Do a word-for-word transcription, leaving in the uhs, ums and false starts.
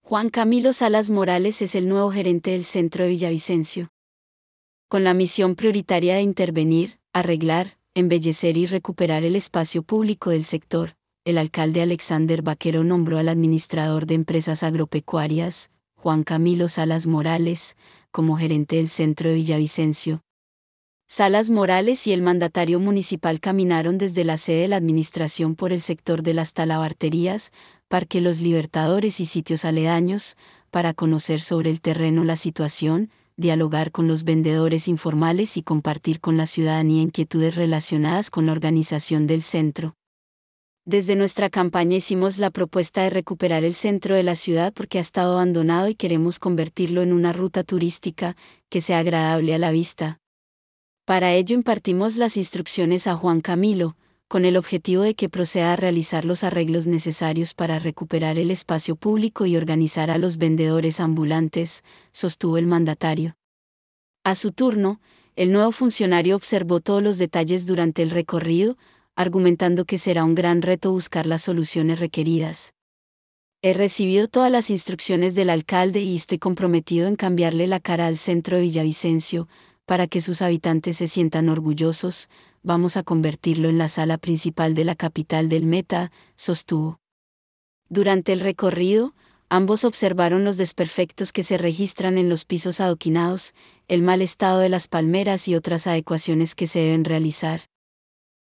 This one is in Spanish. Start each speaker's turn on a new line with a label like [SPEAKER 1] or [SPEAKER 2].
[SPEAKER 1] Juan Camilo Salas Morales es el nuevo gerente del Centro de Villavicencio. Con la misión prioritaria de intervenir, arreglar, embellecer y recuperar el espacio público del sector, el alcalde Alexander Vaquero nombró al administrador de empresas agropecuarias, Juan Camilo Salas Morales, como gerente del Centro de Villavicencio. Salas Morales y el mandatario municipal caminaron desde la sede de la administración por el sector de las Talabarterías, Parque Los Libertadores y sitios aledaños, para conocer sobre el terreno la situación, dialogar con los vendedores informales y compartir con la ciudadanía inquietudes relacionadas con la organización del centro. Desde nuestra campaña hicimos la propuesta de recuperar el centro de la ciudad porque ha estado abandonado y queremos convertirlo en una ruta turística que sea agradable a la vista. Para ello impartimos las instrucciones a Juan Camilo, con el objetivo de que proceda a realizar los arreglos necesarios para recuperar el espacio público y organizar a los vendedores ambulantes, sostuvo el mandatario. A su turno, el nuevo funcionario observó todos los detalles durante el recorrido, argumentando que será un gran reto buscar las soluciones requeridas. He recibido todas las instrucciones del alcalde y estoy comprometido en cambiarle la cara al centro de Villavicencio, para que sus habitantes se sientan orgullosos. Vamos a convertirlo en la sala principal de la capital del Meta, sostuvo. Durante el recorrido, ambos observaron los desperfectos que se registran en los pisos adoquinados, el mal estado de las palmeras y otras adecuaciones que se deben realizar.